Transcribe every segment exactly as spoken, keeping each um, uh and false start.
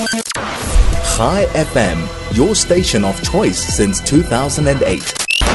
Chai F M, your station of choice since two thousand eight.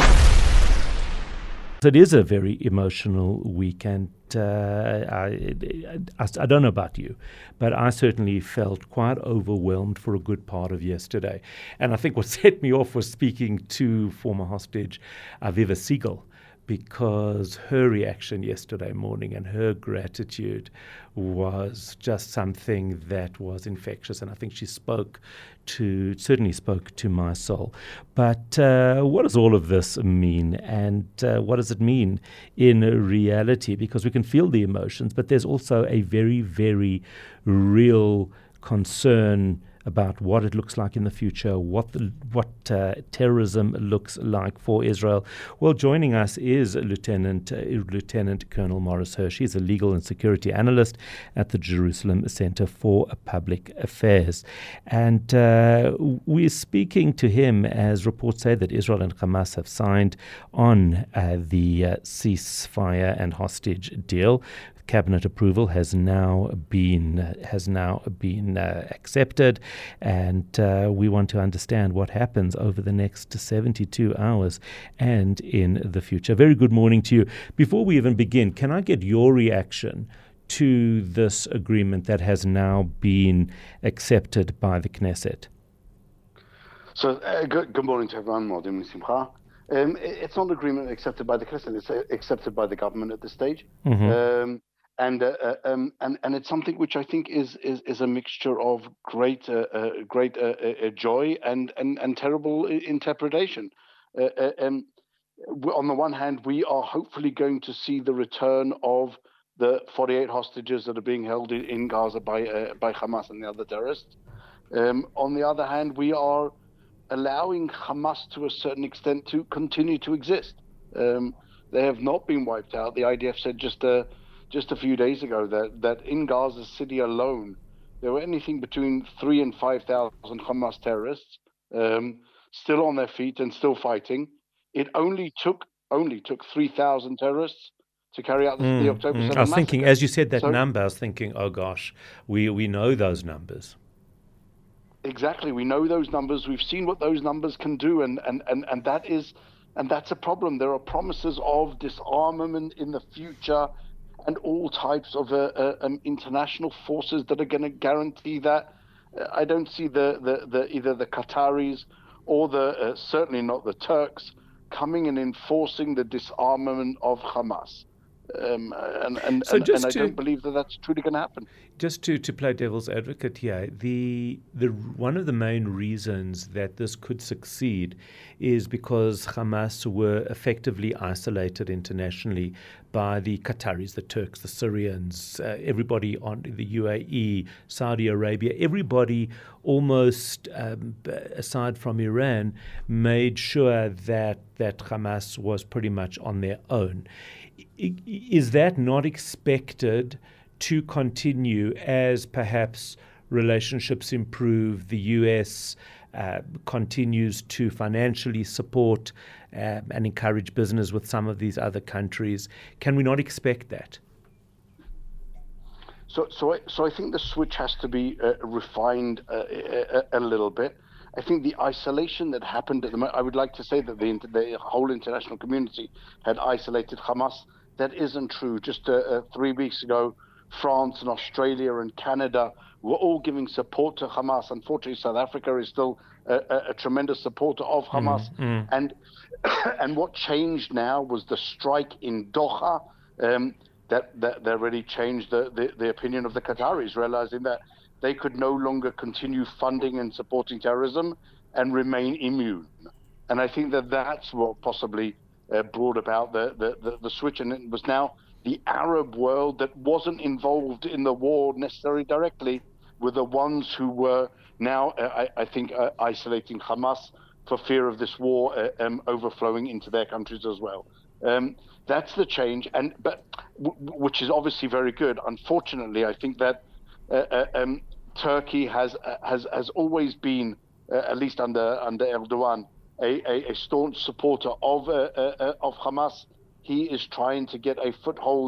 It is a very emotional weekend. Uh, I, I, I don't know about you, but I certainly felt quite overwhelmed for a good part of yesterday. And I think what set me off was speaking to former hostage Aviva Siegel, because her reaction yesterday morning and her gratitude was just something that was infectious. And I think she spoke to, certainly spoke to my soul. But uh, what does all of this mean? And uh, what does it mean in reality? Because we can feel the emotions, but there's also a very, very real concern about what it looks like in the future, what the, what uh, terrorism looks like for Israel. Well, joining us is Lieutenant uh, Lieutenant Colonel Morris Hirsch. He's a legal and security analyst at the Jerusalem Center for Public Affairs. And uh, we're speaking to him as reports say that Israel and Hamas have signed on uh, the uh, ceasefire and hostage deal. Cabinet approval has now been uh, has now been uh, accepted, and uh, we want to understand what happens over the next seventy-two hours and in the future. Very good morning to you. Before we even begin, can I get your reaction to this agreement that has now been accepted by the Knesset? So, uh, good, good morning to everyone. Morning, Simcha. Um, it's not an agreement accepted by the Knesset; it's uh, accepted by the government at this stage. Mm-hmm. Um, And, uh, um, and and it's something which I think is is, is a mixture of great uh, uh, great uh, uh, joy and, and, and terrible interpretation. Uh, uh, um, on the one hand, we are hopefully going to see the return of the forty-eight hostages that are being held in, in Gaza by uh, by Hamas and the other terrorists. Um, on the other hand, we are allowing Hamas to a certain extent to continue to exist. Um, they have not been wiped out. The I D F said just a Just a few days ago, that, that in Gaza City alone, there were anything between three and five thousand Hamas terrorists um, still on their feet and still fighting. It only took only took three thousand terrorists to carry out the, mm, the October seventh mm. I was massacre. thinking, as you said that so, number, I was thinking, oh gosh, we we know those numbers. Exactly, we know those numbers. We've seen what those numbers can do, and and and, and that is and that's a problem. There are promises of disarmament in the future, and all types of uh, uh, um, international forces that are going to guarantee that. Uh, I don't see the, the, the either the Qataris or the uh, certainly not the Turks coming and enforcing the disarmament of Hamas. Um, and and, so and, and I to, don't believe that that's truly going to happen. Just to, to play devil's advocate here, the the one of the main reasons that this could succeed is because Hamas were effectively isolated internationally by the Qataris, the Turks, the Syrians, uh, everybody on the U A E, Saudi Arabia, everybody almost, um, aside from Iran, made sure that, that Hamas was pretty much on their own. Is that not expected to continue as perhaps relationships improve, the U S uh, continues to financially support uh, and encourage business with some of these other countries? Can we not expect that? So, so, I, so I think the switch has to be uh, refined uh, a, a little bit. I think the isolation that happened at the moment, I would like to say that the, the whole international community had isolated Hamas. That isn't true. Just uh, uh, three weeks ago, France and Australia and Canada were all giving support to Hamas. Unfortunately, South Africa is still a, a, a tremendous supporter of Hamas. Mm, mm. And and what changed now was the strike in Doha um, that, that, that really changed the, the, the opinion of the Qataris, realizing that they could no longer continue funding and supporting terrorism and remain immune. And I think that that's what possibly uh, brought about the, the, the, the switch. And it was now the Arab world that wasn't involved in the war necessarily directly were the ones who were now, uh, I, I think, uh, isolating Hamas for fear of this war uh, um, overflowing into their countries as well. Um, that's the change, and but w- which is obviously very good. Unfortunately, I think that uh, uh, um, Turkey has uh, has has always been, uh, at least under under Erdogan, a, a, a staunch supporter of uh, uh, of Hamas. He is trying to get a foothold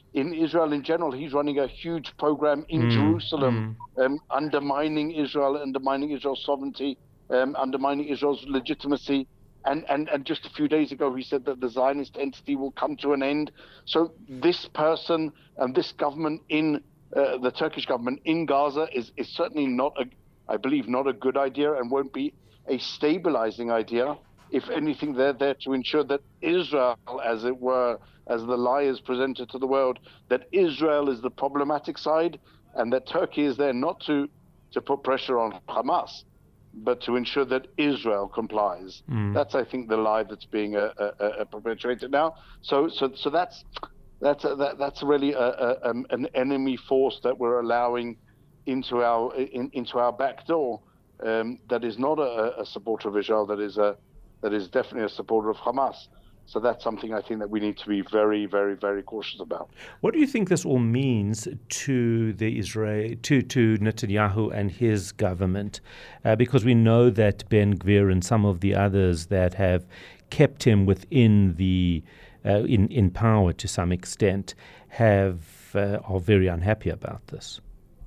in Israel in general. He's running a huge program in Mm, Jerusalem, um, undermining Israel, undermining Israel's sovereignty, um, undermining Israel's legitimacy. And, and, and just a few days ago, he said that the Zionist entity will come to an end. So this person and this government in uh, the Turkish government in Gaza is, is certainly not, a, I believe, not a good idea, and won't be a stabilizing idea. If anything, they're there to ensure that Israel, as it were, as the lie is presented to the world, that Israel is the problematic side, and that Turkey is there not to, to put pressure on Hamas, but to ensure that Israel complies. Mm. That's, I think, the lie that's being uh, uh, uh, perpetuated now. So, so, so that's that's uh, that, that's really a, a, um, an enemy force that we're allowing into our in, into our back door. Um, that is not a, a supporter of Israel. That is a that is definitely a supporter of Hamas. So that's something I think that we need to be very, very, very cautious about. What do you think this all means to the Israel, to, to Netanyahu and his government? Uh, because we know that Ben Gvir and some of the others that have kept him within the uh, in in power to some extent have uh, are very unhappy about this.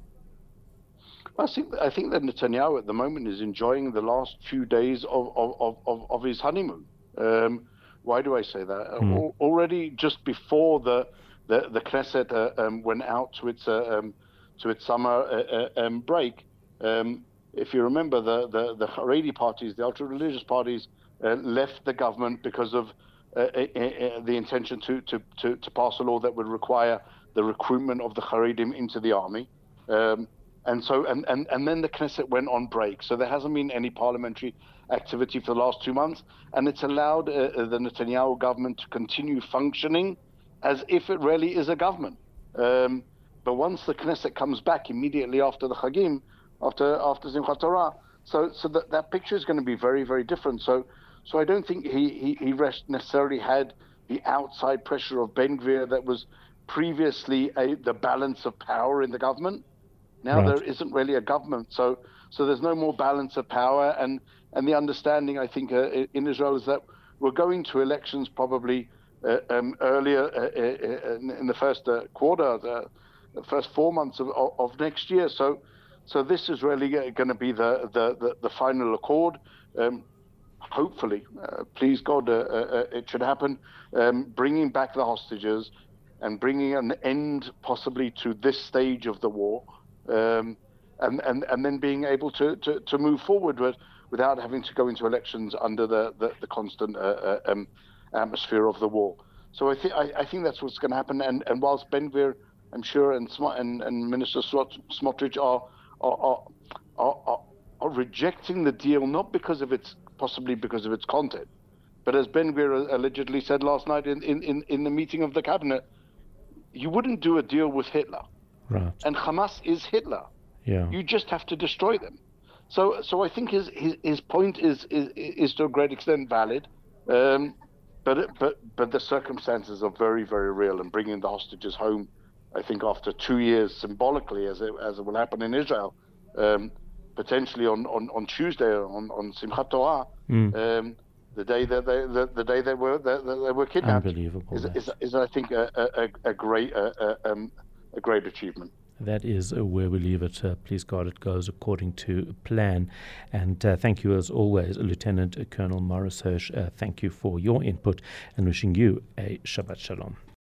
I think I think that Netanyahu at the moment is enjoying the last few days of of of, of his honeymoon. Um, Why do I say that? Mm. Already, just before the the, the Knesset uh, um, went out to its uh, um, to its summer uh, uh, um, break, um, if you remember, the the, the Haredi parties, the ultra-religious parties, uh, left the government because of uh, uh, uh, the intention to, to to to pass a law that would require the recruitment of the Haredim into the army. Um, And so, and, and, and then the Knesset went on break. So there hasn't been any parliamentary activity for the last two months. And it's allowed uh, the Netanyahu government to continue functioning as if it really is a government. Um, but once the Knesset comes back immediately after the Chagim, after after Simchat Torah, so so that, that picture is going to be very, very different. So so I don't think he, he, he necessarily had the outside pressure of Ben Gvir that was previously a, the balance of power in the government. Now right. There isn't really a government, so so there's no more balance of power, and, and the understanding, I think, uh, in Israel is that we're going to elections probably uh, um, earlier uh, uh, in the first uh, quarter, the, the first four months of, of next year. So so this is really going to be the, the, the, the final accord. Um, hopefully, uh, please God, uh, uh, it should happen, um, bringing back the hostages and bringing an end possibly to this stage of the war. Um, and, and, and then being able to, to, to move forward with, without having to go into elections under the, the, the constant uh, uh, um, atmosphere of the war. So I, th- I, I think that's what's going to happen. And, and whilst Ben Gvir, I'm sure, and and, and Minister Smotrich are are, are are are rejecting the deal, not because of its, possibly because of its content, but as Ben Gvir allegedly said last night in, in, in the meeting of the cabinet, you wouldn't do a deal with Hitler. Right. And Hamas is Hitler. Yeah. You just have to destroy them. So, so I think his his, his point is, is is to a great extent valid, um, but but but the circumstances are very, very real. And bringing the hostages home, I think after two years, symbolically, as it as it will happen in Israel, um, potentially on, on, on Tuesday on on Simchat Torah, mm. um, the day that they the, the day they were that they were kidnapped, Unbelievable, is, is, is I think a a, a great uh, uh, um. a great achievement. That is uh, where we leave it. Uh, please God, it goes according to plan. And uh, thank you as always, Lieutenant Colonel Morris Hirsch. Uh, thank you for your input and wishing you a Shabbat Shalom.